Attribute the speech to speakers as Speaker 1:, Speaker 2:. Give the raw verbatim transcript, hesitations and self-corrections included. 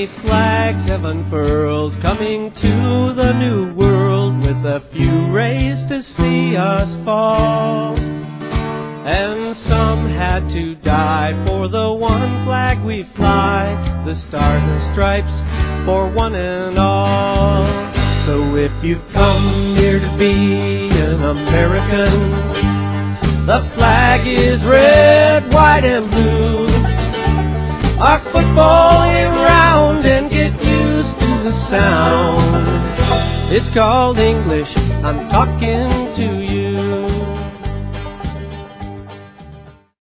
Speaker 1: many flags have unfurled, coming to the new world with a few raised to see us fall. And some had to die for the one flag we fly, the stars and stripes for one and all. So if you've come here to be an American, the flag is red, white, and blue. Our football ain't round, and get used to the sound. It's called English, I'm talking to you.